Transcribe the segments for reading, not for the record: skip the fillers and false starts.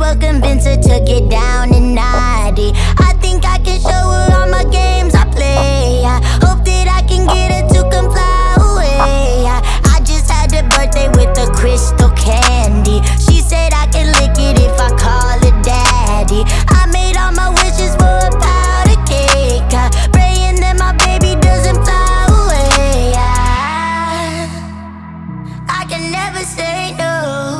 but convince her to get down and naughty. I think I can show her all my games I play. I hope that I can get her to come fly away. I just had a birthday with a crystal candy. She said I can lick it if I call her daddy. I made all my wishes for a powder cake, praying that my baby doesn't fly away. I can never say no.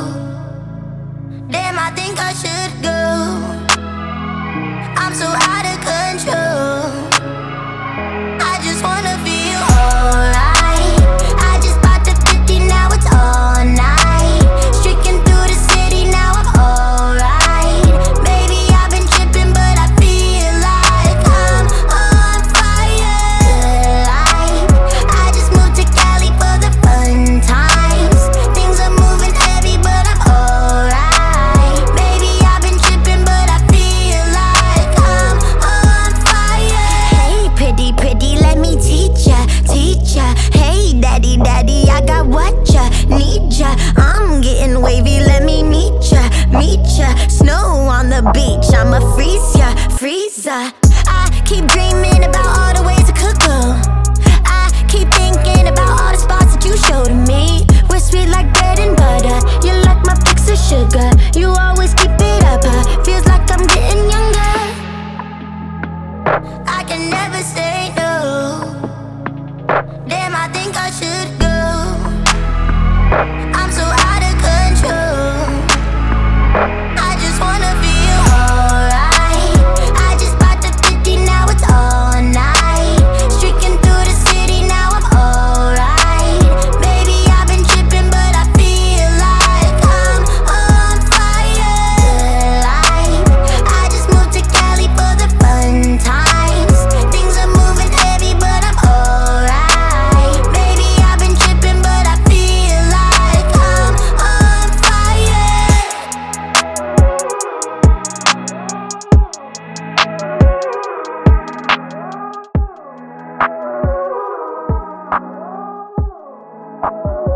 Damn, I think I should go. I'm so out of control. I just wanna feel alright. I just bought the 50, now it's all night. Streaking through the city, now I'm alright. Baby, I've been tripping, but I feel like I'm on fire. I just moved to Cali for the fun times. Things are moving heavy, but I'm alright. Baby, I've been tripping, but I feel like I'm on fire. Hey, pretty, pretty, let me teach ya, teach ya. Hey, daddy, daddy, I got what ya need ya. I'm getting wavy, let me meet ya, meet ya. Snow on the beach, I'ma freeze ya, freezer. I keep dreaming about all the ways I could go. I keep thinking about all the spots that you showed me. We're sweet like bread and butter. You're like my fix of sugar. You always keep it up, feels like I'm getting younger. I can never say no. Damn, I think I should go. I'm so out of control. I just wanna feel alright. I just bought the 50, now it's all night. Streaking through the city, now I'm alright. Baby, I've been tripping, but I feel like I'm on fire. I just moved to Cali for the fun times. Things are moving heavy, but I'm alright. Baby, I've been tripping, but I feel like I'm on fire.